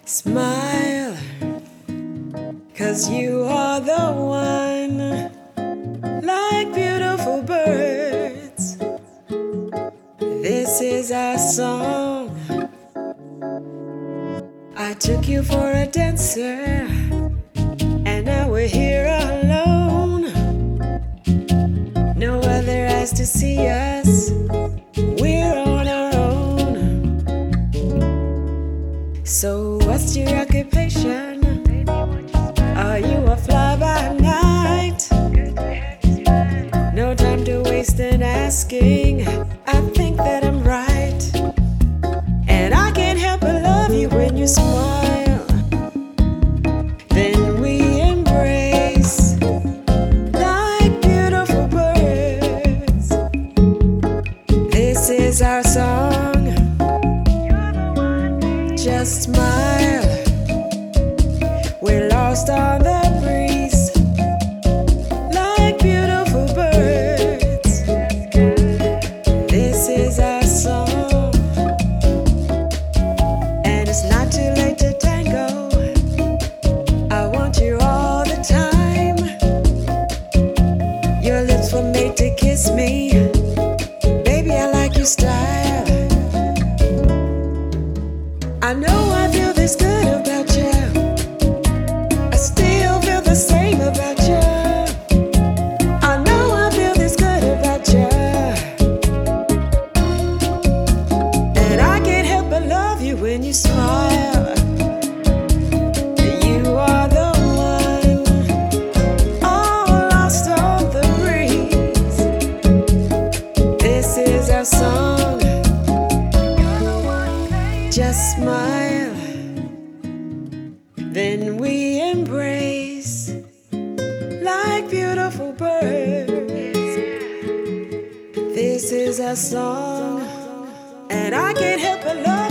Smile, 'cause you are the one. Like beautiful birds, this is our song. I took you for a dancer, and now we're here alone. No other eyes to see us, we're on our own. So what's your occupation? Are you a fly-by-night? No time to waste in asking. I think that I'm right, and I can't help but love you when you smile. Then we embrace like beautiful birds. This is our song. Just smile. We're lost on the breeze like beautiful birds. This is our song, and it's not too late to tango. I want you all the time. Your lips were made to kiss me. Baby, I like your style. I know I feel this good about you. I still feel the same about you. I know I feel this good about you, and I can't help but love you when you smile. You are the one, all lost on the breeze. This is our song. Just smile, then we embrace like beautiful birds. This is our song, and I can't help but love